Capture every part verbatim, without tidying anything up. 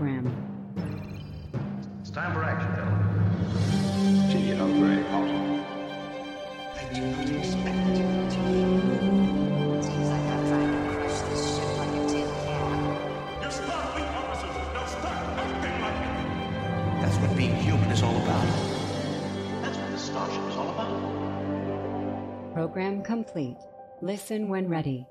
program. It's time for action, gentlemen. Gee, how very awesome. I do not expect you to leave. Seems like I'm trying to crush this ship like a tin can. You Starfleet officers, now start acting like it! That's what being human is all about. That's what the starship is all about. Program complete. Listen when ready.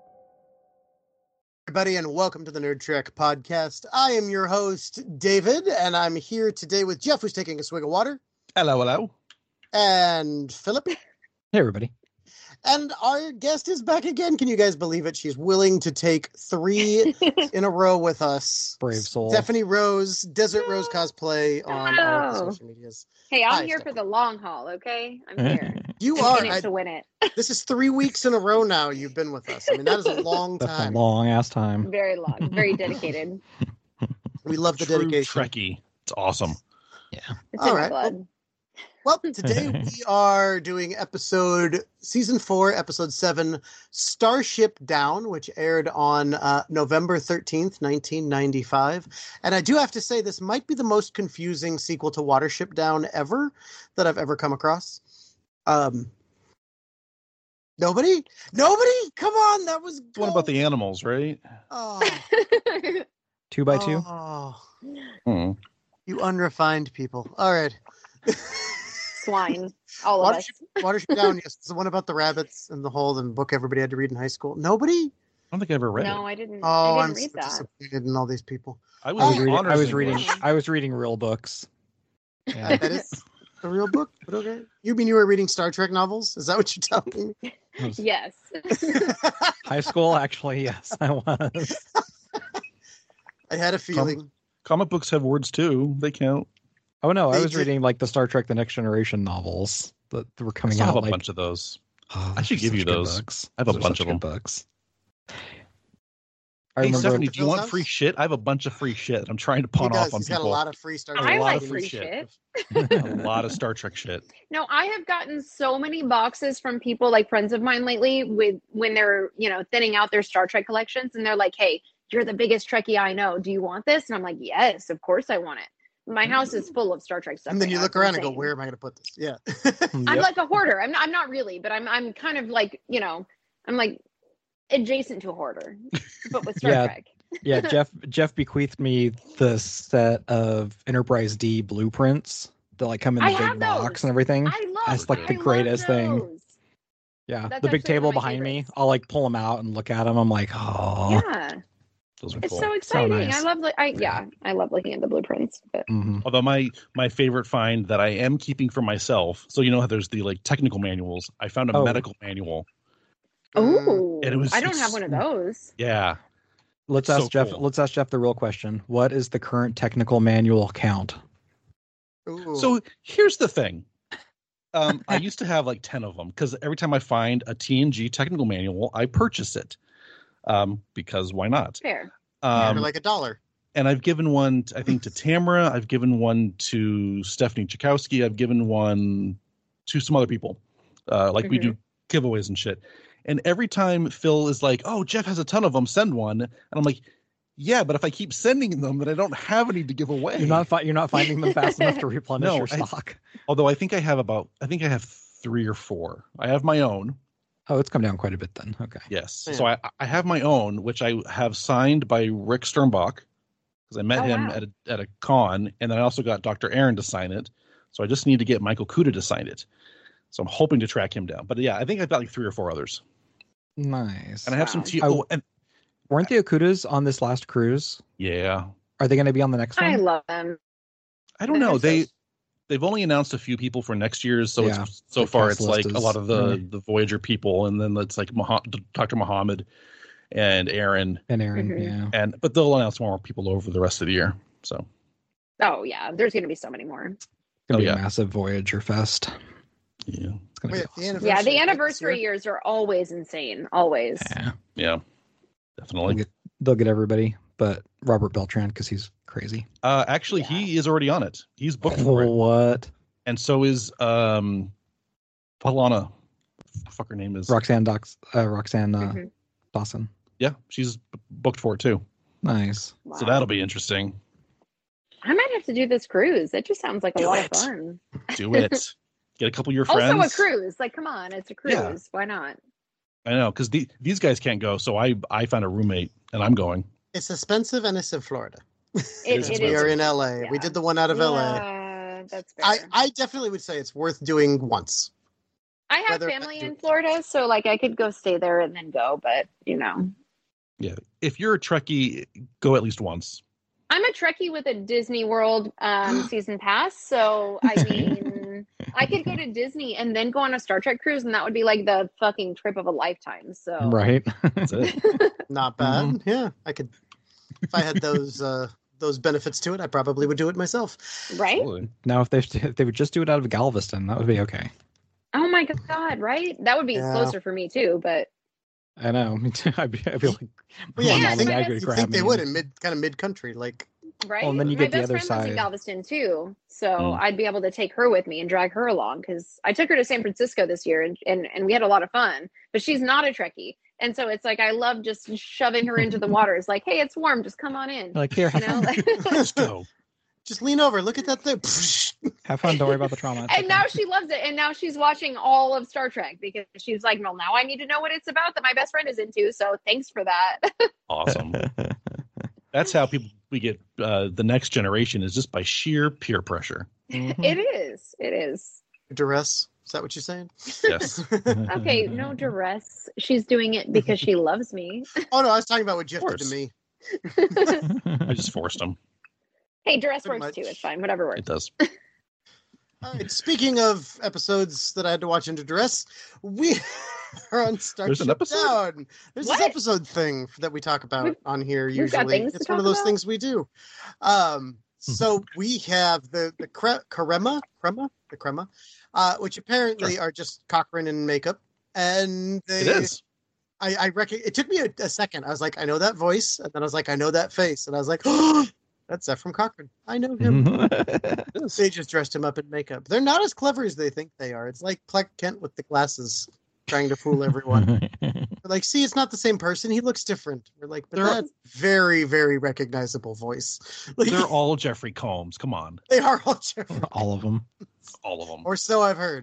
Everybody, and welcome to the Nerd Trek podcast. I am your host, David, and I'm here today with Jeff, who's taking a swig of water. Hello, hello. And Philip. Hey, everybody. And our guest is back again. Can you guys believe it? She's willing to take three in a row with us. Brave soul. Stephanie Rose, Desert Rose cosplay on Hello. all of the social medias. Hey, I'm Hi, here Stephanie. for the long haul, okay? I'm here. You I'm are. in it I, to win it. this is three weeks in a row now you've been with us. I mean, that is a long That's time. a long ass time. Very long, very dedicated. We love the True dedication. Trekkie. It's awesome. It's All in my right. blood. Well, today we are doing episode, season four, episode seven, Starship Down, which aired on uh, November thirteenth, nineteen ninety-five. And I do have to say, this might be the most confusing sequel to Watership Down ever that I've ever come across. Um, nobody? Nobody? Come on, that was It's one about the animals, right? Oh, Two by two. oh, Hmm. you unrefined people. All right. Swine. All of us. Watership, Watership Down, yes. It's the one about the rabbits and the hole and book everybody had to read in high school. Nobody? I don't think I ever read No, it. I didn't. Oh, I I'm didn't read so that. disappointed in all these people. I I was, was reading, reading- I was honors reading. English. I was reading real books. Yeah. That is a real book, but okay. You mean you were reading Star Trek novels? Is that what you're telling me? Yes. High school, actually, yes, I was. I had a feeling. Comic books have words too. They count. Oh no, I They was did- reading like the Star Trek: The Next Generation novels that were I coming still out. have a like, bunch of those. oh, I should those are give you such good those. Books. I have a Those are bunch such of good them. Books. I Hey, remember. Stephanie, do you Phil's want house? free shit? I have a bunch of free shit. that I'm trying to He pawn does. off on He's got a people. lot of free Star A Trek. I lot like of free free shit. shit. A lot of Star Trek shit. No, I have gotten so many boxes from people, like friends of mine lately, with when they're, you know, thinning out their Star Trek collections, and they're like, "Hey, you're the biggest Trekkie I know. Do you want this?" And I'm like, "Yes, of course I want it." My house is full of Star Trek stuff. And then right you now. look It's around and go, insane. where am I going to put this? Yeah. I'm Yep. like a hoarder. I'm not, I'm not really, but I'm I'm kind of like, you know, I'm like adjacent to a hoarder, but with Star Yeah. Trek. Yeah, Jeff Jeff bequeathed me the set of Enterprise D blueprints that like come in the I big have box those. and everything. I love. That's like the I love greatest thing. those. Yeah, That's the big actually table one of my behind me. favorites. I'll like pull them out and look at them. I'm like, oh. Yeah, Those are it's cool. so exciting. nice. I love. Like, I yeah, I love looking at the blueprints. But Mhm. Although my my favorite find that I am keeping for myself, so you know how there's the like technical manuals. I found a Oh. medical manual. oh, And it was I don't so have one of those. Yeah, Let's So ask Jeff. cool. Let's ask Jeff the real question. What is the current technical manual count? Ooh. So here's the thing. Um, I used to have like ten of them because every time I find a T N G technical manual, I purchase it um, because why not? Fair. for Um, like a dollar. and I've given one, I think, to Tamara. I've given one to Stephanie Chakowski. I've given one to some other people. Uh, like we do giveaways and shit. And every time Phil is like, "Oh, Jeff has a ton of them. Send one." And I'm like, "Yeah, but if I keep sending them, then I don't have any to give away." You're not fi- you're not finding them fast enough to replenish No, your I- stock. Although I think I have about, I think I have three or four. I have my own. Oh, it's come down quite a bit then. Okay. Yes. Yeah. So I, I have my own, which I have signed by Rick Sternbach because I met Oh, him wow. at a, at a con, and then I also got Doctor Aaron to sign it. So I just need to get Michael Kuda to sign it. So I'm hoping to track him down. But yeah, I think I've got like three or four others, Nice. and I have some. Wow. T- Oh. oh, and Weren't the Okudas on this last cruise? yeah, Are they going to be on the next I one? love them. I don't They're know. so- They they've only announced a few people for next year's, so Yeah, it's so the far cast it's like list a is- lot of the mm. the Voyager people, and then it's like Mah- Doctor Muhammad and Aaron, And Aaron, Mhm. yeah. and but they'll announce more people over the rest of the year. So Oh yeah, there's gonna be so many more. It's gonna Oh, be yeah. a massive Voyager fest. yeah, It's gonna Wait, be the awesome. anniversary Yeah, the this anniversary year? years are always insane. Always. Yeah, yeah, they'll definitely. get, they'll get everybody, but Robert Beltran because he's crazy. Uh, actually, he is already on it. He's booked for it, What? and so is um, Palana. Fuck, her name is Roxanne Dox, uh, Roxanne uh, Mhm. Dawson. yeah, she's b- booked for it too. Nice. So Wow. that'll be interesting. to do this cruise. It just sounds like a Do lot it. of fun. Do it. Get a couple of your friends. Also a cruise. Like, come on, it's a cruise. Yeah. Why not? I know, because the, these guys can't go, so I I found a roommate, and I'm going. It's expensive and it's in Florida. It, It's it we is. are in L A. We Yeah. did the one out of L A. Yeah, that's fair. I, I definitely would say it's worth doing once. I have whether- family in Florida, so like I could go stay there and then go, but you know. Yeah, if you're a Trekkie, go at least once. I'm a Trekkie with a Disney World um, season pass, so I mean, I could go to Disney and then go on a Star Trek cruise, and that would be like the fucking trip of a lifetime. So Right. That's it. Not bad. Mhm. Yeah, I could. If I had those uh, those benefits to it, I probably would do it myself. right? Absolutely. Now, if they if they would just do it out of Galveston, that would be okay. Oh my god, right? That would be Yeah. closer for me too, but I know. Me too. I'd be, I'd be like, Well, yeah, my you mom and think, dad you could you'd grab think they me. would in mid kind of mid country, like right. Well, and then you my get the best other friend lives in side. Galveston too, so Mm. I'd be able to take her with me and drag her along because I took her to San Francisco this year and, and and we had a lot of fun. But she's not a Trekkie, and so it's like I love just shoving her into the water. It's like, hey, it's warm, just come on in. Like, here, You have know, fun. Let's go. just lean over, look at that thing. Have fun. Don't worry about the trauma. It's and okay. now she loves it, and now she's watching all of Star Trek because she's like, well, now I need to know what it's about that my best friend is into. So thanks for that. Awesome. That's how people we get uh, the next generation is just by sheer peer pressure. Mhm. It is. It is. Duress. Is that what you're saying? Yes. Okay, no duress. She's doing it because she loves me. Oh no, I was talking about what Jeff did to course. me. I just forced them. Hey, duress Pretty works much. too. It's fine. Whatever works. It does. All right. Speaking of episodes that I had to watch under duress, we are on Starship an episode? Down. There's What? this episode thing that we talk about We've- on here we've usually. got things to It's one of talk those about? things we do. Um, so we have the the cre- crema, crema, the crema, uh, which apparently are just Cochrane and makeup, and they, It is. I, I reckon it took me a, a second. I was like, I know that voice, and then I was like, I know that face, and I was like, oh, that's Ephraim Cochrane. I know him. It is. They just dressed him up in makeup. They're not as clever as they think they are. It's like Clark Kent with the glasses, trying to fool everyone. We're like, see, it's not the same person. He looks different. We're like, but They're- that's very, very recognizable voice. Like, They're all Jeffrey Combs. Come on. they are all different, All of them. All of them. or so I've heard.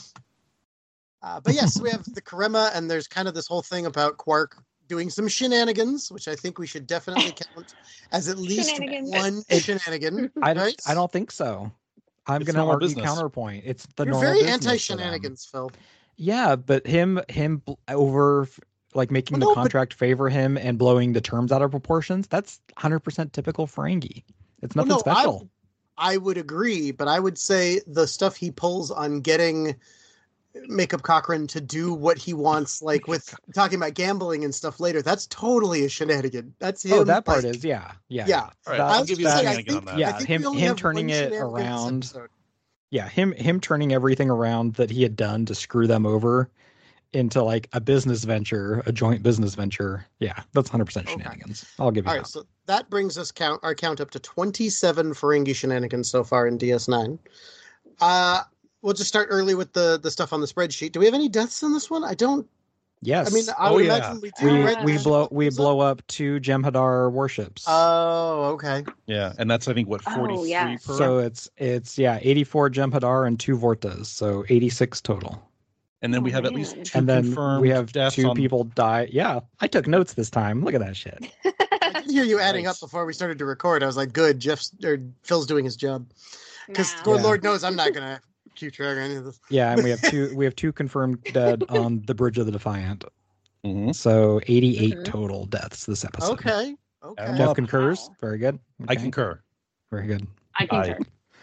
Uh, but yes, we have the Karema, and there's kind of this whole thing about Quark doing some shenanigans, which I think we should definitely count as at least Shenanigans. one It- shenanigan. I, right? I don't think so. I'm It's going to normal argue business. counterpoint. It's the You're normal very business for them. anti-shenanigans, Phil. Yeah, but him him bl- over like making Well, the no, but- contract favor him and blowing the terms out of proportions. That's one hundred percent typical Ferengi. It's Well, nothing no, I- special. I would agree, but I would say the stuff he pulls on getting Makeup Cochrane to do what he wants, like with talking about gambling and stuff later, that's totally a shenanigan. That's him. Oh, that part like- is yeah, yeah, Yeah. All right, That- I'll was give you gonna a say, I shenanigan on think- that. Yeah, I think him- we only him have turning one it shenanigan this around. episode. yeah. Him him turning everything around that he had done to screw them over into like a business venture, a joint business venture. Yeah, that's one hundred percent Okay. shenanigans. I'll give you All that. right, so that brings us count our count up to twenty-seven Ferengi shenanigans so far in D S nine. Uh, we'll just start early with the the stuff on the spreadsheet. Do we have any deaths in this one? I don't. Yes, I mean, I Oh, would yeah. imagine we do. we right? we There's blow stuff we comes up. blow up two Jem'Hadar warships. Oh, okay. Yeah, and that's I think what Oh, forty-three yeah. per. So it's it's yeah, eighty-four Jem'Hadar and two Vortas, so eighty-six total. and then we Oh, have at least man. two And then confirmed we have deaths two on- people die. Yeah, I took notes this time. Look at that shit. I did hear you adding Nice. up before we started to record. I was like, good, Jeff's or Phil's doing his job. Because Nah. good Yeah. Lord knows I'm not gonna keep track of any of this. Yeah, and we have two we have two confirmed dead on the Bridge of the Defiant. Mhm. So eighty-eight Mhm. total deaths this episode. Okay. Add Okay. 'em Jeff up. concurs. Wow. Very good. I Okay, concur. Very good. I concur.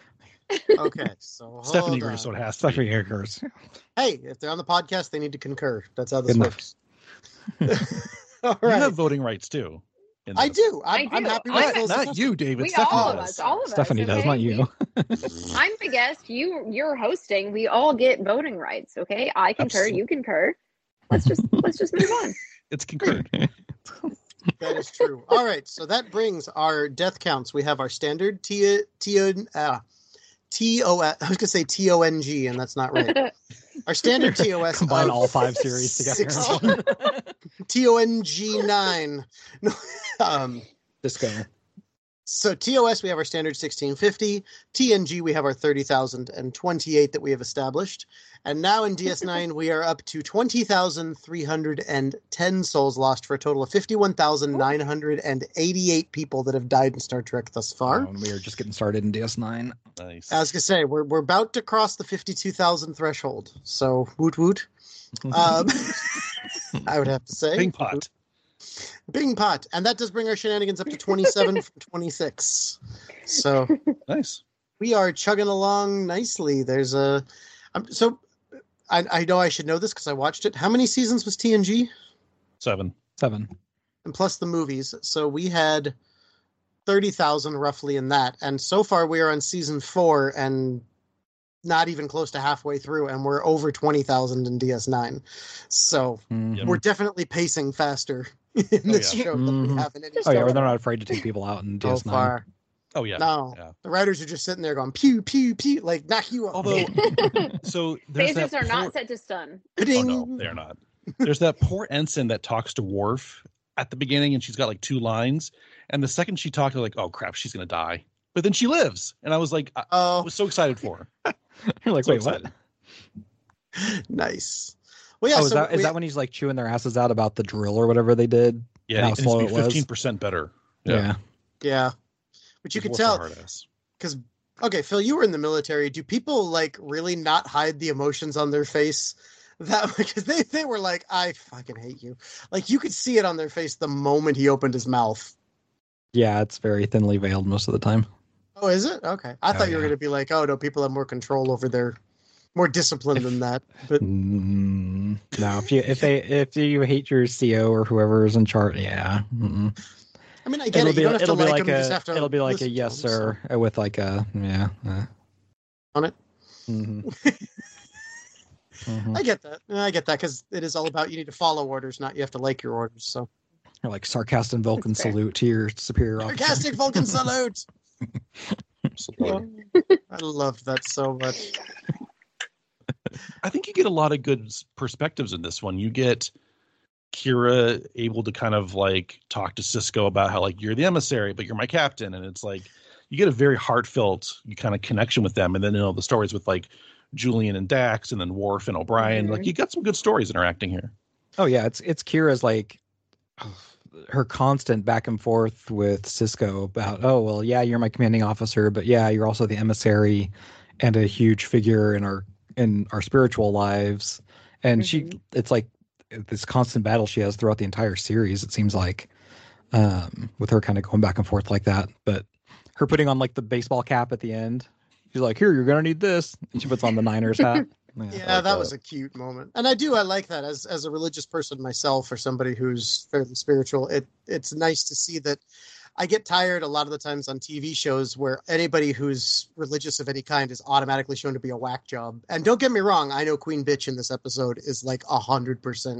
Okay. So hold Stephanie on. agrees, so it has to be. Stephanie concurs. Hey, if they're on the podcast, they need to concur. That's how this Good enough. works. All You right. have voting rights too. in I this. do. I'm, I I'm do. happy with I- Phil's Not assessment. you, David. We Stephanie all of does. us, all of us. Stephanie does, okay? not you. I'm the guest. You, you're hosting. We all get voting rights. Okay, I concur. Absolutely. You concur. Let's just let's just move on. It's concurred. That is true. All right. So that brings our death counts. We have our standard T T uh, T O I was gonna say T O N G, and that's not right. Our standard T O S Combine of all five series together. sixteen. T O N G nine. No, um, Disco. So T O S, we have our standard sixteen fifty. T N G, we have our thirty thousand twenty-eight that we have established. And now in D S nine, we are up to twenty thousand three hundred ten souls lost for a total of fifty-one thousand nine hundred eighty-eight people that have died in Star Trek thus far. Oh, and we are just getting started in D S nine. Nice. I was going to say, we're, we're about to cross the fifty-two thousand threshold. So, woot woot. Um, I would have to say. Bing pot. Bing pot. And that does bring our shenanigans up to twenty-seven from twenty-six. So Nice. we are chugging along nicely. There's a... Um, so I, I know I should know this because I watched it. How many seasons was T N G? Seven. Seven. And plus the movies. So we had thirty thousand roughly in that. And so far we are on season four and not even close to halfway through, and we're over twenty thousand in D S nine. So Mhm. we're definitely pacing faster in Oh, this yeah. show than we Mhm. have in any Oh yeah, show they're not afraid to take people out in D so S nine. far. Oh yeah. No, Yeah. the writers are just sitting there going pew pew pew, like knock you up. Although, so there's Phasers that are poor- not set to stun. Oh Ding. no, they're not. There's that poor ensign that talks to Worf at the beginning, and she's got like two lines. And the second she talked, they're like, "Oh crap, she's gonna die." But then she lives, and I was like, I, I Oh, was so excited for her. You're like, So wait, what? excited. nice. Well, yeah. oh, is so that is we- that when he's like chewing their asses out about the drill or whatever they did? Yeah, How it needs slow to it be was? fifteen percent better. Yeah. Yeah, but you could Worf's a tell hard ass. because okay, Phil, you were in the military. Do people like really not hide the emotions on their face? That because they they were like, I fucking hate you. Like you could see it on their face the moment he opened his mouth. Yeah, it's very thinly veiled most of the time. Oh, is it? Okay. I Oh, thought you were yeah. going to be like, oh, no, people have more control over their, more discipline than that. But Mm, no, if you if they if you hate your C O or whoever is in charge, yeah, mm-mm. I mean, I get it'll it. be You don't have to it'll be like like them. You just a have to it'll be like a listen to yes them, so- sir uh, with like a yeah. Uh, On it? mhm. Mhm. I get that. I get that because it is all about you need to follow orders, not you have to like your orders. So Or like sarcastic Vulcan That's fair. salute to your superior officer. sarcastic Vulcan salute. Absolutely. I loved that so much. I think you get a lot of good s- perspectives in this one. You get Kira able to kind of like talk to Cisco about how like you're the emissary, but you're my captain, and it's like you get a very heartfelt you kind of connection with them. And then you know the stories with like Julian and Dax, and then Worf and O'Brien. Mhm. Like you got some good stories interacting here. Oh yeah, it's it's Kira's like her constant back and forth with Cisco about, oh well, yeah, you're my commanding officer, but yeah, you're also the emissary and a huge figure in our in our spiritual lives. And she, Mhm. it's like this constant battle she has throughout the entire series. It seems like, um, with her kind of going back and forth like that. But her putting on like the baseball cap at the end, she's like, "Here, you're gonna need this," and she puts on the Niners hat. Yeah, like that was that. a cute moment, and I do. I like that as as a religious person myself, or somebody who's fairly spiritual. It it's nice to see that. I get tired a lot of the times on T V shows where anybody who's religious of any kind is automatically shown to be a whack job. And don't get me wrong, I know Queen Bitch in this episode is like a hundred percent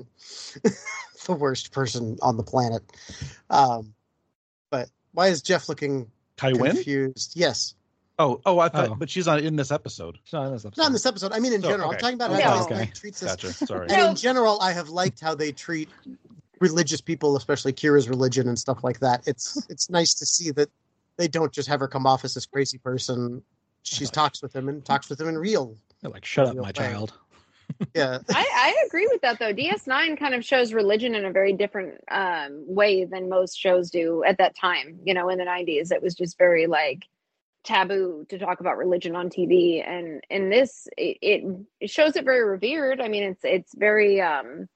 the worst person on the planet. Um, but why is Jeff looking Kai Wynn? confused? Yes. Oh, oh, I thought, Oh. but she's not in this episode. She's not in this episode. Not in this episode. I mean, in Oh, general. I'm okay. talking about Okay. how Oh, Disney okay. treats this. Gotcha. Sorry. And No. in general, I have liked how they treat religious people, especially Kira's religion and stuff like that. It's it's nice to see that they don't just have her come off as this crazy person. She talks with him and talks with him in real. They're like, shut up, Real my thing. child. Yeah. I, I agree with that though. D S nine kind of shows religion in a very different um, way than most shows do at that time. You know, in the nineties, it was just very like taboo to talk about religion on T V, and in this, it, it it shows it very revered. I mean, it's it's very um,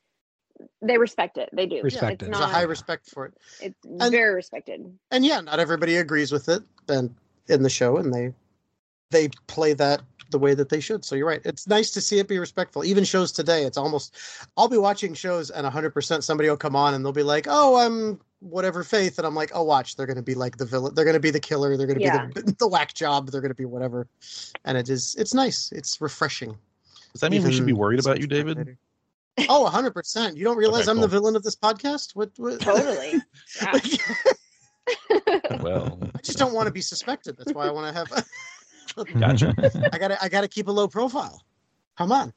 they respect it. They do. Respect It's it. There's not. a high respect for it. It's And- very respected. And yeah, not everybody agrees with it and in the show, and they they play that the way that they should. So you're right. It's nice to see it be respectful. Even shows today, it's almost I'll be watching shows and one hundred percent somebody will come on and they'll be like, "Oh, I'm whatever faith," and I'm like, "Oh, watch, they're going to be like the villain. They're going to be the killer. They're going to Yeah. be the, the whack job. They're going to be whatever." And it is it's nice. It's refreshing. Does that mean we should be Even worried about you, so much David? later. Oh, one hundred percent. You don't realize Okay, I'm cool. the villain of this podcast? What, what? Totally. Yeah. Well, I just don't want to be suspected. That's why I want to have gotcha. I gotta I gotta keep a low profile. Come on.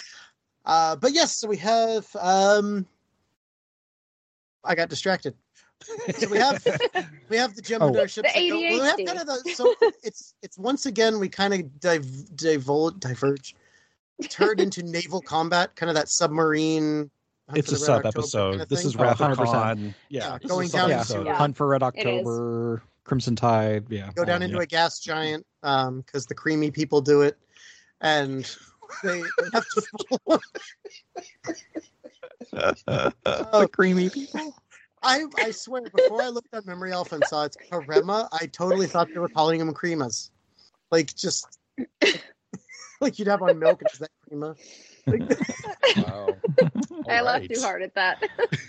uh, but yes, so we have um I got distracted. So we have we have the Jem'Hadar Oh. ships. The that go- well, we have A D H D. kind of the, so it's it's once again we kind of div, divul, diverge, turn into naval combat, kind of that submarine. Hunt It's for a the Red sub October episode. kind of this thing. is Oh, Wrath one of hundred percent. Khan. Yeah, Yeah, this is going a sub down episode. into- Yeah. Hunt for Red It is. October, Crimson Tide. Yeah. Go down all- into yeah. a gas giant um because the creamy people do it, and they, they have to follow. the creamy people. I I swear, before I looked at Memory Alpha and saw it's Karema, I totally thought they were calling him cremas, like just like you'd have on milk. And is that crema? Like, Wow. I laughed Alright. too hard at that.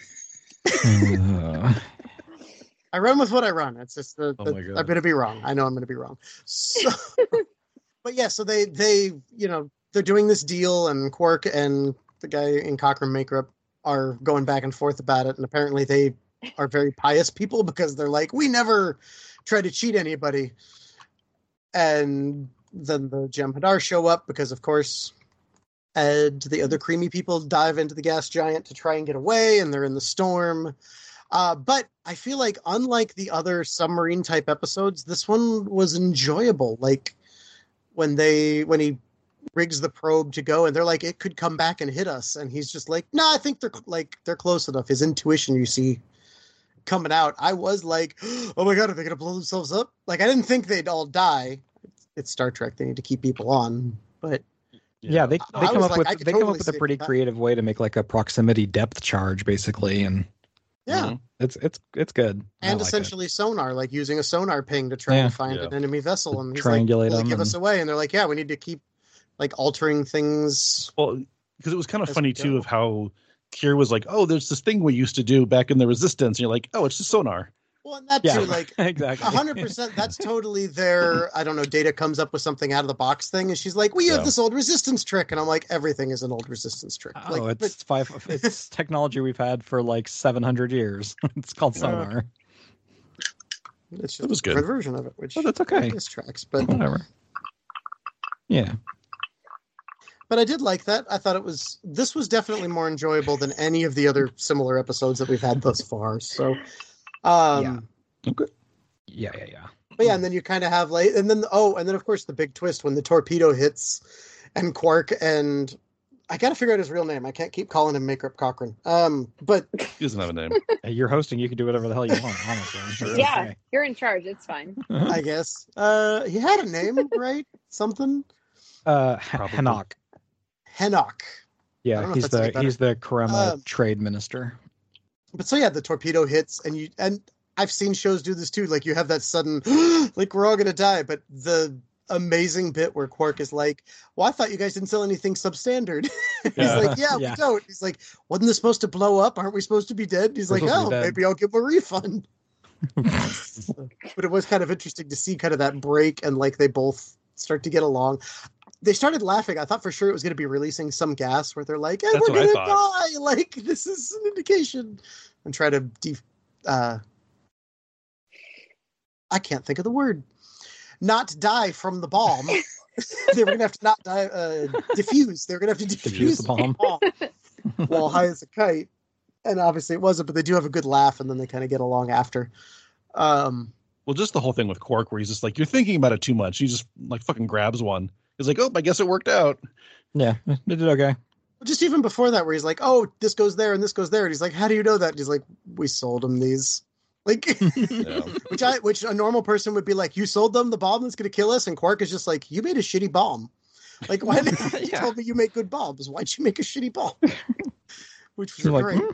Uh, I run with what I run. It's just the, Oh the- my God. I'm going to be wrong. I know I'm going to be wrong. So, but yeah, so they they you know they're doing this deal, and Quark and the guy in Cochrane makeup are going back and forth about it, and apparently they are very pious people because they're like, we never try to cheat anybody. And then the Jem'Hadar show up because, of course, and the other creamy people dive into the gas giant to try and get away, and they're in the storm. Uh, but I feel like, unlike the other submarine type episodes, this one was enjoyable. Like when they when he rigs the probe to go, and they're like, it could come back and hit us, and he's just like, no, nah, I think they're like they're close enough. His intuition, you see, coming out. I was like, oh my god, are they gonna blow themselves up? Like I didn't think they'd all die. It's Star Trek; they need to keep people on, but. yeah, they I they come was up like, with I they could come totally up with a see pretty that. creative way to make like a proximity depth charge, basically, and Yeah, Mhm. it's it's it's good. I and like it. essentially sonar, like using a sonar ping to try Yeah. and find Yeah. an enemy vessel, and he's Triangulate like, "Will it them give us and- away?" And they're like, "Yeah, we need to keep like altering things." Well, because it was kind of As funny we too go. of how Kier was like, "Oh, there's this thing we used to do back in the Resistance," and you're like, "Oh, it's just sonar." Well, and that Yeah, too, like exactly. a hundred percent. That's totally their. I don't know. Data comes up with something out of the box thing, and she's like, "We Yeah. have this old resistance trick," and I'm like, "Everything is an old resistance trick." Oh, like, it's five. It's technology we've had for like seven hundred years. It's called Yeah. sonar. but it's just It was a good. different version of it, which Oh, that's okay. is tracks. But Whatever. Yeah. but I did like that. I thought it was. This was definitely more enjoyable than any of the other similar episodes that we've had thus far. So, um, Yeah. Yeah, yeah, yeah. But yeah, and then you kind of have like, and then oh, and then of course the big twist when the torpedo hits, and Quark and I gotta figure out his real name. I can't keep calling him Makeup Cochrane. Um, but He doesn't have a name. Hey, you're hosting. You can do whatever the hell you want. Honestly. It's Yeah, okay. you're in charge. It's fine. I guess uh, he had a name, right? Something Uh, H- Probably. Hanok. Henoch. I Yeah, don't know if he's that's any the better. he's the Karema Um, trade minister. But so yeah, the torpedo hits, and you and I've seen shows do this too. Like you have that sudden, like we're all gonna die. But the amazing bit where Quark is like, "Well, I thought you guys didn't sell anything substandard." He's Yeah. like, "Yeah, Yeah. we don't." He's like, "Wasn't this supposed to blow up? Aren't we supposed to be dead?" He's We're like, supposed to "Oh, be dead." maybe I'll give a refund." But it was kind of interesting to see kind of that break and like they both start to get along. They started laughing. I thought for sure it was going to be releasing some gas where they're like, "Hey, That's we're what I going to thought. die!" Like this is an indication, and try to de- uh, I can't think of the word. Not die from the bomb. They were going to have to not die. Uh, diffuse. They're going to have to diffuse, Diffuse the bomb. while high as a kite. And obviously it wasn't, but they do have a good laugh, and then they kind of get along after. Um, Well, just the whole thing with Quark, where he's just like, "You're thinking about it too much." He just like fucking grabs one. He's like, "Oh, I guess it worked out." Yeah, they did okay. just even before that, where he's like, "Oh, this goes there and this goes there," and he's like, "How do you know that?" And he's like, "We sold him these." Like, Yeah. which I, which a normal person would be like, "You sold them the bomb that's going to kill us," and Quark is just like, "You made a shitty bomb. Like, why did you Yeah. told me you make good bombs? Why'd you make a shitty bomb?" Which was You're like, great. "Hmm."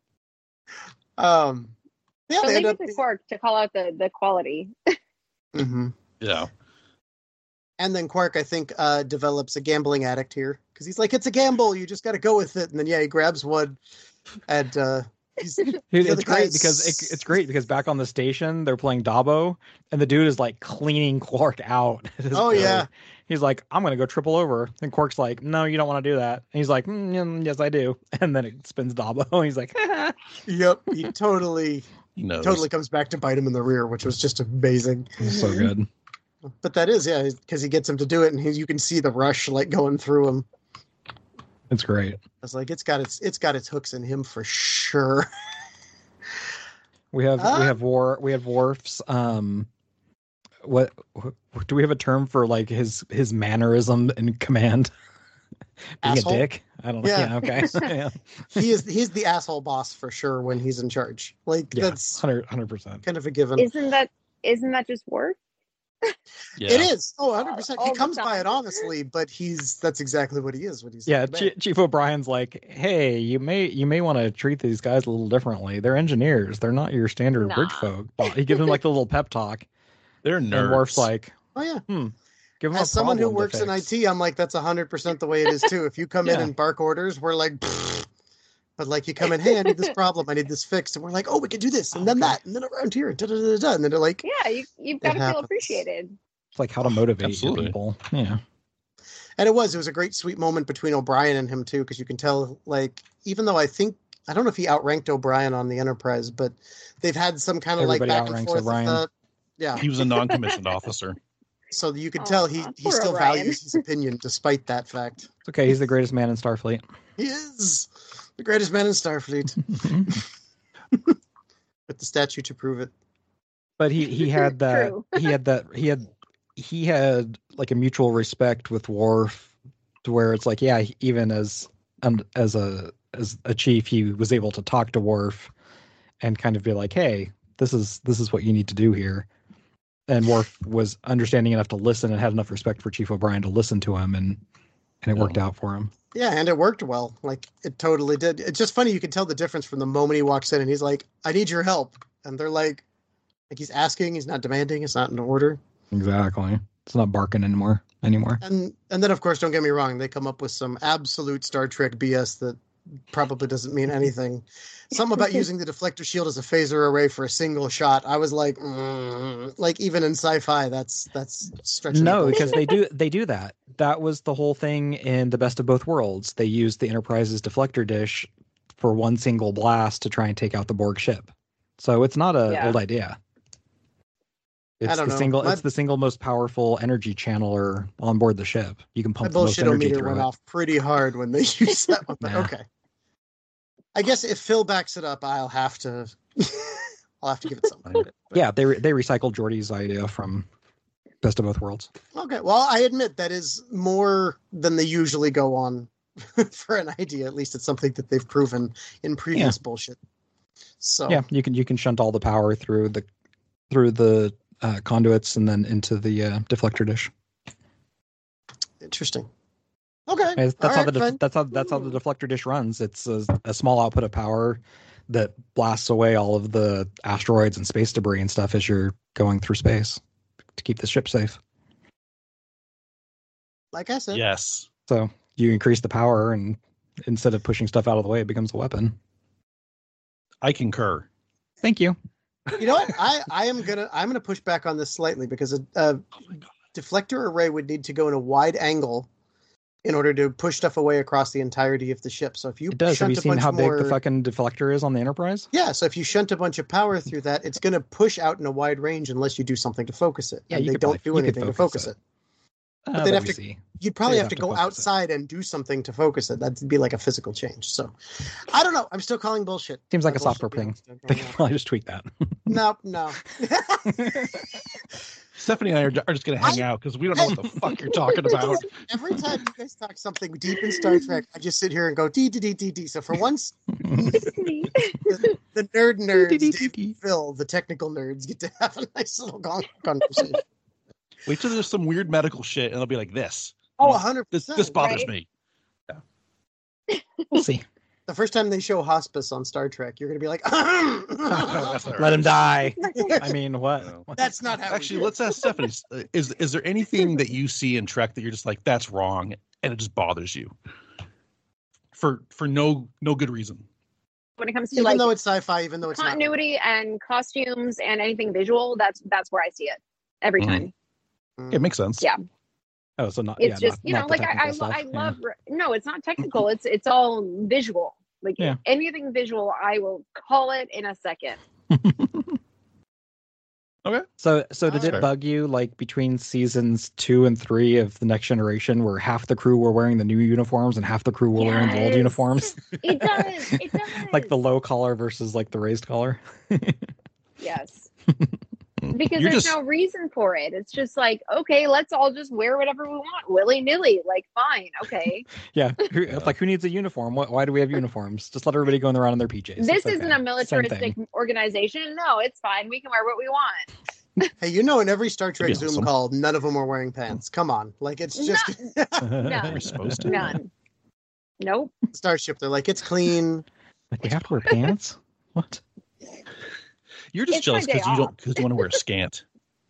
Um, yeah, So they leave end it up. to Quark to call out the the quality. Mhm. Yeah. And then Quark, I think, uh, develops a gambling addict here because he's like, "It's a gamble. You just got to go with it." And then yeah, he grabs one, and uh, he's Dude, the it's other great guy's- because it, it's great because back on the station they're playing Dabo, and the dude is like cleaning Quark out. It is Oh, great. yeah. He's like, "I'm gonna go triple over," and Quark's like, "No, you don't want to do that." And he's like, mm, mm, "Yes, I do." And then it spins Dabo, and he's like, Yep, he totally, He knows. totally comes back to bite him in the rear, which was just amazing. "So good." But that is, yeah, because he gets him to do it, and he, you can see the rush like going through him. It's great. I was like, it's got its, it's got its hooks in him for sure. We have Ah. we have war we have Worf's um what, what do we have a term for like his his mannerism in command? Being Asshole? a dick? I don't know. Yeah. Yeah, okay. yeah. He is he's the asshole boss for sure when he's in charge. Like Yeah, that's one hundred percent. kind of a given. Isn't that isn't that just work? Yeah. It is. Oh, one hundred percent. All He the comes by time. it honestly, but he's that's exactly what he is when he's Yeah, in Chief, command. Chief O'Brien's like, hey, you may you may want to treat these guys a little differently. They're engineers. They're not your standard Nah. bridge folk. Well, he gives him like the little pep talk, They're and nerds. Worf's like, Oh yeah. hmm, give him As a someone who problem to works in I fix. T, I'm like, that's one hundred percent the way it is too. If you come in Yeah. and bark orders, we're like, "Pfft." But like you come in, hey, I need this problem, I need this fixed, and we're like, oh, we can do this, and then Okay. that, and then around here, da da da da, and then they're like, Yeah, you you've got to feel happens. appreciated. It's like how to motivate Absolutely. people. Yeah. and it was, it was a great sweet moment between O'Brien and him too, because you can tell, like, even though I think I don't know if he outranked O'Brien on the Enterprise, but they've had some kind of like Everybody back and outranks forth. with O'Brien. the- yeah, He was a non-commissioned officer. so you could Aw, tell he he poor still O'Brien. values his opinion despite that fact. It's okay. He's the greatest man in Starfleet. He is the greatest man in Starfleet, with the statue to prove it. But he he had that True. he had that he had he had like a mutual respect with Worf, to where it's like, yeah, even as um, as a as a chief, he was able to talk to Worf and kind of be like, hey, this is this is what you need to do here. And Worf was understanding enough to listen and had enough respect for Chief O'Brien to listen to him, and and it worked out for him. Yeah, and it worked well. Like it totally did. It's just funny. You can tell the difference from the moment he walks in and he's like, "I need your help," and they're like, like he's asking, he's not demanding, it's not an order. Exactly. It's not barking anymore anymore. And and then of course, don't get me wrong, they come up with some absolute Star Trek B S that probably doesn't mean anything. Something about using the deflector shield as a phaser array for a single shot. I was like, mm, like even in sci-fi, that's that's stretching. the No, bullshit. because they do they do that. That was the whole thing in The Best of Both Worlds. They used the Enterprise's deflector dish for one single blast to try and take out the Borg ship. So it's not a Yeah. old idea. It's don't the know. single My- it's the single most powerful energy channeler on board the ship. You can My pump the most energy bullshit-o-meter through went it. off pretty hard when they used that one. But Yeah. okay. I guess if Phil backs it up, I'll have to. I'll have to give it some credit. But- Yeah, they re- they recycled Geordie's idea from Best of Both Worlds. Okay. Well, I admit that is more than they usually go on for an idea. At least it's something that they've proven in previous bullshit. So Yeah, you can you can shunt all the power through the through the uh, conduits and then into the uh, deflector dish. interesting. Okay. That's All how right, the fine. def- that's how that's how the deflector dish runs. It's a, a small output of power that blasts away all of the asteroids and space debris and stuff as you're going through space to keep the ship safe. Like I said, Yes. So you increase the power, and instead of pushing stuff out of the way, it becomes a weapon. I concur. Thank you. you know what? I, I am gonna I'm gonna push back on this slightly because a, a deflector array would need to go in a wide angle in order to push stuff away across the entirety of the ship. So if you It does. Have shunt you a seen bunch how big more, the fucking deflector is on the Enterprise? yeah, so if you shunt a bunch of power through that, it's going to push out in a wide range unless you do something to focus it. Yeah, and you they could don't probably- do you could anything to focus focus it. it. But Uh, they'd let have me to- see. You'd probably They'd have to have to go focus it. outside and do something to focus it. That'd be like a physical change. So I don't know. I'm still calling bullshit. Seems like My a software bullshit thing. deal is They still can going probably just tweak that. on. No, no. Stephanie and I are, are just going to hang I- out because we don't know what the fuck you're talking about. Every time you guys talk something deep in Star Trek, I just sit here and go dee dee dee dee dee. So for once, the, the nerd nerds, Dave and Phil, the technical nerds, get to have a nice little con- conversation. Wait till there's some weird medical shit and it'll be like this. Oh, a hundred This percent. this bothers right? me. We'll see. The first time they show hospice on Star Trek, you're gonna be like, That's all Let right. him die. I mean, what? No. "That's not how." we Actually, do it." let's ask Stephanie. uh, Is is there anything that you see in Trek that you're just like that's wrong and it just bothers you for for no no good reason? When it comes to Even like though it's sci-fi, even though it's not. continuity and costumes and anything visual, that's that's where I see it every Mhm. time. It makes sense. Yeah. Oh, so not. It's yeah, just not- you know not the like I I, technical lo- stuff, I yeah. love no, it's not technical. It's it's all visual. Like Yeah. anything visual, I will call it in a second. So, so did That's it fair. bug you like between seasons two and three of the Next Generation, where half the crew were wearing the new uniforms and half the crew were wearing the old Yes. uniforms, It does. It does. like the low collar versus like the raised collar? Yes. Because You're there's just- no reason for it. It's just like, okay, let's all just wear whatever we want, willy nilly. Like, fine, okay. Yeah, who, it's like who needs a uniform? Why, why do we have uniforms? Just let everybody go around in their P Js. This It's isn't okay. a Same militaristic thing. organization. No, it's fine. We can wear what we want. Hey, you know, in every Star Trek be Zoom awesome. call, none of them are wearing pants. Come on, like it's just None. You're supposed to. None. Nope. Starship. They're like it's clean. Like we have to wear pants? What? You're just It's my jealous day because you off. don't because you want to wear a scant.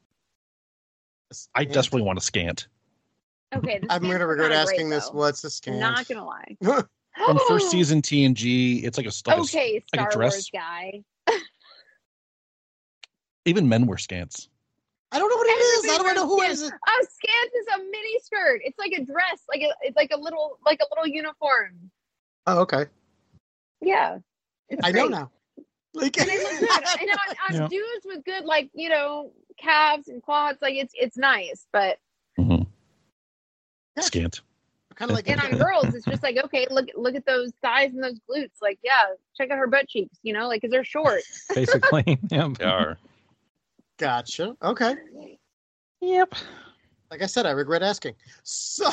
I And desperately want a scant. Okay. the I'm scans gonna are regret kinda asking great, this. though. What's a scan? Not gonna lie. From first season T N G, it's like a like a- Okay, like a Star dress. Wars guy. Even men wear scants. I don't know what it is. I don't know who it is. is. A scant is a mini skirt. It's like a dress, like a it's like a little like a little uniform. Oh, okay. Yeah. It's I know great. now. Like, And they look good. And on, on Yeah. dudes with good, like, you know, calves and quads, like it's it's nice. But Mm-hmm. Yeah. Scant. kind of like and on girls, it's just like, okay, look look at those thighs and those glutes. Like, yeah, check out her butt cheeks, you know, like because they're short. Basically. Yeah. They are. Gotcha. Okay. Yep. Like I said, I regret asking. So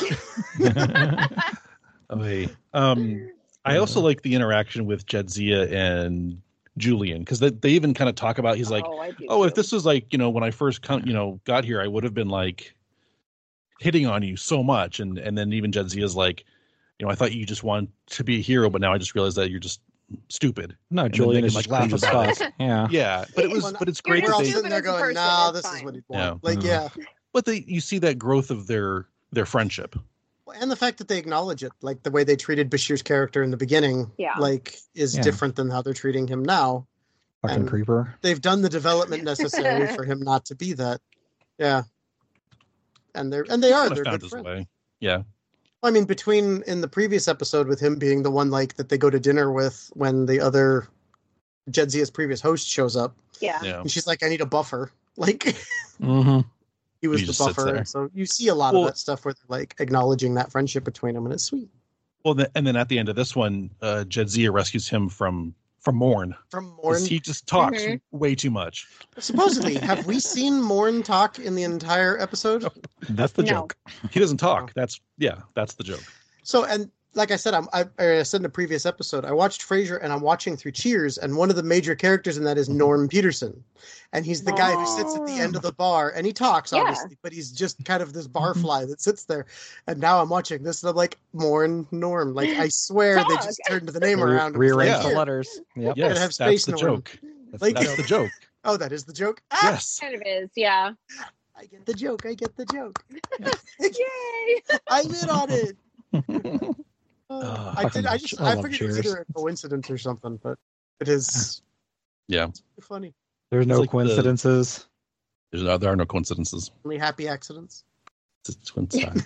Oh, hey. Um, I also like the interaction with Jadzia and Julian because they, they even kind of talk about. He's like, oh, I do "Oh, if too. this was like you know when I first come, you know got here, I would have been like hitting on you so much." And and then even Jadzia's like, "You know, I thought you just wanted to be a hero, but now I just realized that you're just stupid." No, then Julian they is can, just like, cringe laugh as about fuck. Yeah. Yeah, but it was, Well, but it's you're great we're that all they, sitting there Stupid as a going, person, "No, it's this is fine. what he'd Yeah. want." Like, Mhm. yeah. but they you see that growth of their their friendship. And the fact that they acknowledge it, like the way they treated Bashir's character in the beginning, Yeah. like is Yeah. different than how they're treating him now. Fucking And- creeper. They've done the development necessary for him not to be that. Yeah. And they're and they are Kind they're of found good his friends. way. Yeah, I mean, between in the previous episode with him being the one like that they go to dinner with when the other Jadzia's previous host shows up, Yeah. yeah. and she's like, "I need a buffer." Like Mm-hmm. he was He the just sits buffer, there. and so you see a lot Well- of that stuff where they're like acknowledging that friendship between them, and it's sweet. Well, the, and then at the end of this one, uh, Jadzia rescues him from from Morn From because Morn, he just talks Mhm. way too much. supposedly, have we seen Morn talk in the entire episode? That's the No. joke. He doesn't talk. That's yeah, that's the joke. So, and like I said, I'm, I, I said in a previous episode, I watched Frasier and I'm watching through Cheers, and one of the major characters in that is Norm Peterson. And he's the guy who sits at the end of the bar and he talks, Yeah. obviously, but he's just kind of this barfly that sits there. And now I'm watching this and I'm like, Morn Norm. Like, I swear they just Talk. turned the name Re- around. and was like, rearrange the "Here." letters. Yep. Yes, have that's Space the Norm. joke. That's Like- the That's the joke. Oh, that is the joke? Ah, Yes. Kind of is, yeah. I get the joke. I get the joke. Yay! I'm in on it. Uh, Uh, I did. I just I I love figured it was Cheers. either a coincidence or something, but it is Yeah. funny. There's no like the- coincidences. There's no, there are no coincidences. Only happy accidents. It's a twin side.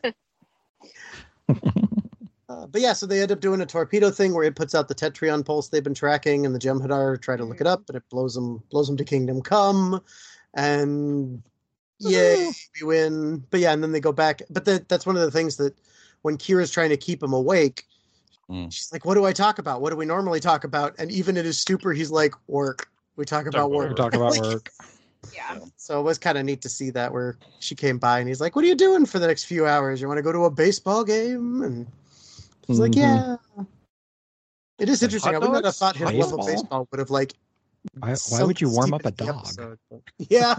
Uh, but yeah, so they end up doing a torpedo thing where it puts out the Tetrion pulse they've been tracking, and the Jem'Hadar try to look it up, but it blows them blows them to Kingdom Come, and yay, we win. But yeah, and then they go back. But that that's one of the things that when Kira's trying to keep him awake, Mm. she's like, "What do I talk about? What do we normally talk about?" And even in his stupor, he's like, "Work. We talk about about work." We're talking about Like, work. Yeah. So it was kind of neat to see that where she came by and he's like, "What are you doing for the next few hours? You want to go to a baseball game?" And she's like, Mhm. "Yeah." It is Like interesting. I hot would not have dogs? thought his love of Baseball? baseball would have like. Why, why sunk would you this warm deep up a into the dog? episode, but- Yeah,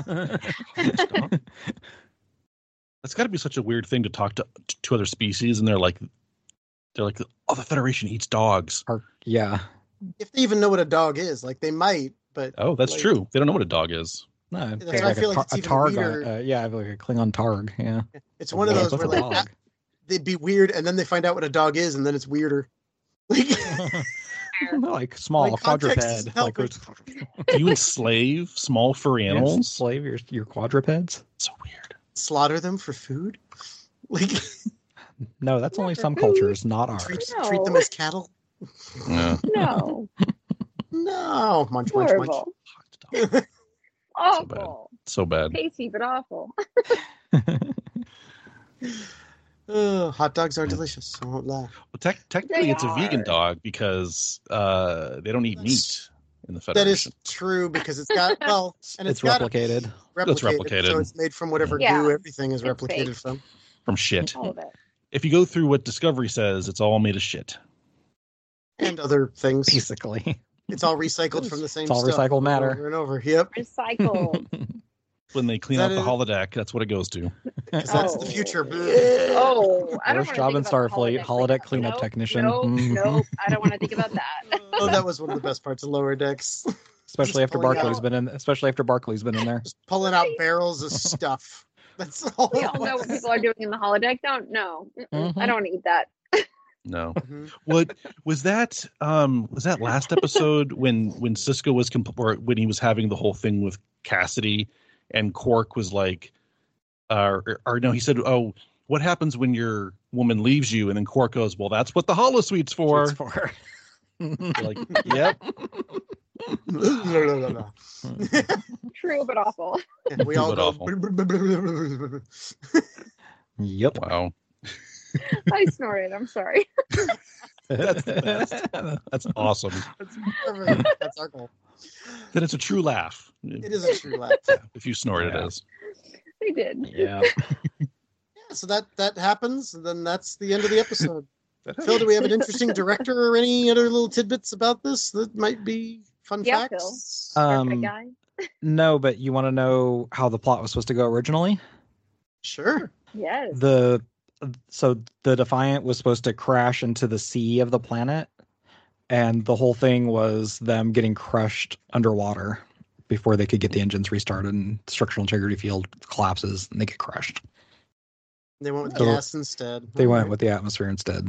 That's got to be such a weird thing to talk to to other species, and they're like, they're like, oh, the Federation eats dogs. Or, yeah. if they even know what a dog is, like they might, but Oh, that's like, true. They don't know what a dog is. No, That's like why I a feel like tar- it's a even targ. weirder. On, uh, yeah, like a Klingon targ. Yeah. It's one of Yeah, those what's where a like dog? they'd be weird, and then they find out what a dog is, and then it's weirder. Like, like small Like, context is quadruped. Like helping. Do you enslave small furry yes, animals? slave your your quadrupeds. So weird. slaughter them for food. Like No, that's only for some food. cultures, not ours. treat, No. treat them as cattle. Yeah. No. No, munch, munch, munch. Horrible. Hot dog. Awful. So bad. Tasty, but awful. Uh, hot dogs are delicious. I won't lie. Well, tec- technically, They it's a vegan are. dog because uh, they don't eat meat. That's- in the That is Federation. true because it's got well, and It's it's, got replicated. replicated, It's replicated. so it's made from whatever Yeah. goo everything is It's replicated fake. from. From shit. All of it. If you go through what Discovery says, it's all made of shit. And other things. Basically. It's all recycled from the same It's all stuff recycled matter. over and over. Yep. Recycled. When they clean Is out that the it? holodeck, that's what it goes to. 'Cause that's the Oh. future. Oh, I don't Worst wanna job think in about the Starfleet, holodeck cleanup. cleanup Nope, technician. Nope, Mhm. nope. I don't want to think about that. Oh, that was one of the best parts of Lower Decks. Especially Just after pulling Barclay's out- been in. Especially after Barclay's been in there. Just pulling out barrels of stuff. That's all. We it all know what was. people are doing in the holodeck. Don't know. Mhm. I don't want to eat that. No. Mhm. What was that? Um, was that last episode when when Cisco was comp- or when he was having the whole thing with Cassidy, and Quark was like, uh, or, or no, he said, "Oh, what happens when your woman leaves you?" And then Quark goes, "Well, that's what the holosuite's for." It's for. You're like, yep. No, no, no, no. True, but awful. And we all But go. awful. Yep. Wow, I snorted. I'm sorry. that's the best. That's awesome. That's perfect. That's our goal. Then it's a true laugh. It is a true laugh. If you snort, Yeah. it is. I did. Yeah. Yeah, so that that happens, and then that's the end of the episode. Phil, do we have an interesting director or any other little tidbits about this that might be fun Yeah, facts? Phil. Uh, Star Trek Um, guy. No, but you want to know how the plot was supposed to go originally? Sure. Yes. The so the Defiant was supposed to crash into the sea of the planet, and the whole thing was them getting crushed underwater before they could get the engines restarted, and structural integrity field collapses and they get crushed. They went with So gas instead. They went with the atmosphere instead.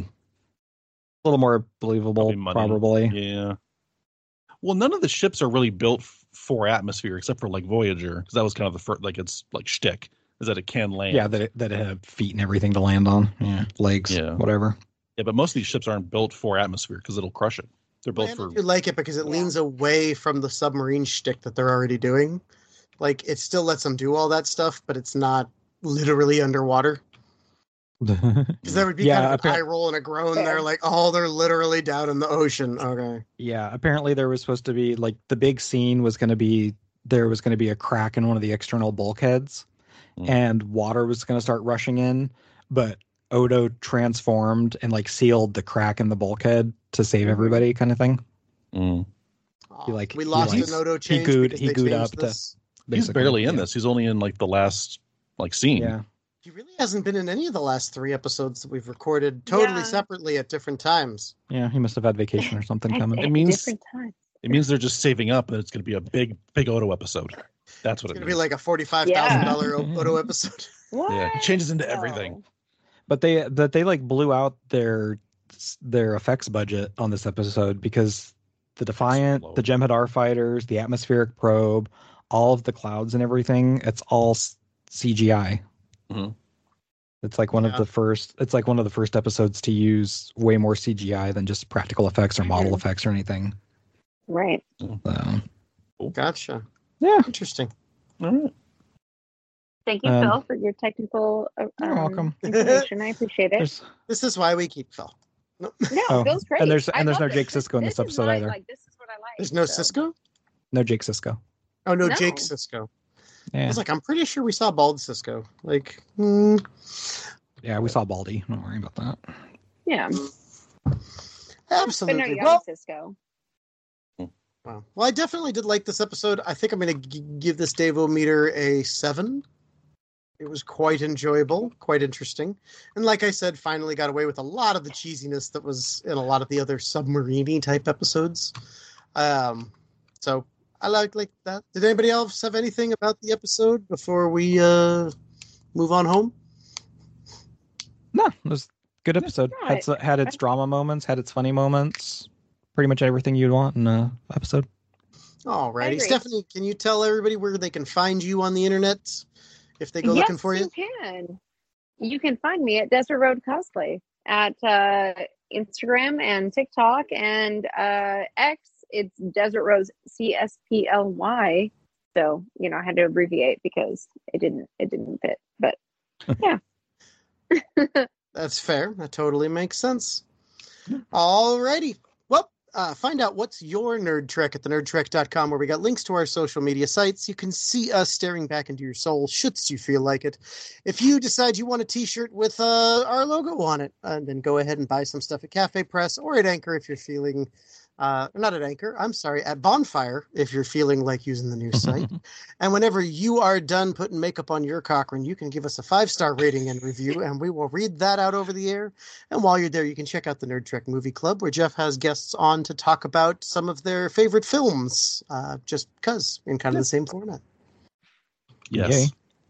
A little more believable, Probably money. probably. Yeah. Well, none of the ships are really built f- for atmosphere except for like Voyager, because that was kind of the first, like it's like shtick, is that it can land. Yeah, that it, that it had feet and everything to land on. Yeah, legs, Yeah. whatever. Yeah, but most of these ships aren't built for atmosphere because it'll crush it. They're built And for. I do like it because it Yeah. leans away from the submarine shtick that they're already doing. Like, it still lets them do all that stuff, but it's not literally underwater. Because there would be Yeah, kind of an appar- eye roll and a groan Fair. there, like, oh, they're literally down in the ocean. Okay. Yeah, apparently there was supposed to be like the big scene was going to be there was going to be a crack in one of the external bulkheads, Mm. and water was going to start rushing in, but Odo transformed and like sealed the crack in the bulkhead to save everybody, kind of thing. Mm. Aw, He, like- we he, lost like- an Odo he change. gooed- because he they gooed changed up to- this. He's basically. barely in Yeah. this. He's only in like the last like scene. Yeah, He really hasn't been in any of the last three episodes that we've recorded totally Yeah. separately at different times. yeah, he must have had vacation or something At- coming. at It means- different times. It means they're just saving up, and it's going to be a big, big Odo episode. That's what It's it going to means. be like a forty-five thousand dollars Yeah. Odo episode. What? Yeah, he changes into everything. But they that they like blew out their their effects budget on this episode because the Defiant, low. the Jem'Hadar fighters, the atmospheric probe, all of the clouds and everything, it's all s- C G I. Mhm. It's like one Yeah. of the first. It's like one of the first episodes to use way more C G I than just practical effects or model Mhm. effects or anything. Right. So, Gotcha. yeah, Interesting. All right. Thank you, Um, Phil, for your technical uh, you're um, welcome. information. I appreciate it. there's This is why we keep Phil. No, No, Oh, Phil's great. and there's- I and there's love no Jake it. Sisko in this is episode my- either. Like, this is what I like. there's no so. Cisco? no Jake Sisko. Oh, no, No. Jake Cisco. I Yeah, was like, I'm pretty sure we saw bald Cisco. Like, hmm. yeah, we saw Baldy. Don't worry about that. Yeah. But Absolutely. no, young Well, Cisco. wow. Well, I definitely did like this episode. I think I'm going to g- give this Davo meter a seven. It was quite enjoyable, quite interesting. And like I said, finally got away with a lot of the cheesiness that was in a lot of the other submarine type episodes. Um, so I like like that. Did anybody else have anything about the episode before we uh, move on home? No, it was a good episode. Yeah, had, s- had its drama moments, had its funny moments. Pretty much everything you'd want in an episode. Alrighty. agree. Stephanie, can you tell everybody where they can find you on the internet if they go yes, looking for you? you can. You can find me at Desert Road Cosplay at uh, Instagram and TikTok and uh, X. It's Desert Road C S P L Y. So you know, I had to abbreviate because it didn't it didn't fit. But yeah, That's fair. That totally makes sense. Alrighty. Well, Uh, find out what's your nerd trek at the nerd trek dot com, where we got links to our social media sites. You can see us staring back into your soul, shouldst you feel like it. If you decide you want a t-shirt with uh, our logo on it, uh, then go ahead and buy some stuff at Cafe Press or at Anchor if you're feeling... Uh, not at Anchor, I'm sorry, at Bonfire, if you're feeling like using the new site. And whenever you are done putting makeup on your Cochrane, you can give us a five-star rating and review, and we will read that out over the air. And while you're there, you can check out the Nerd Trek Movie Club, where Jeff has guests on to talk about some of their favorite films, uh, just because, in kind of the same format. Yes.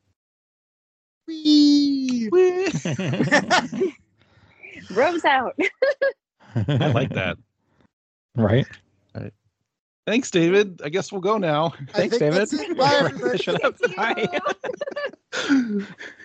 Whee! Whee! Rose out. I like that. Right. Right. Thanks, David. I guess we'll go now. I Thanks, think David. that's it. Bye, everybody. Shut up. Bye.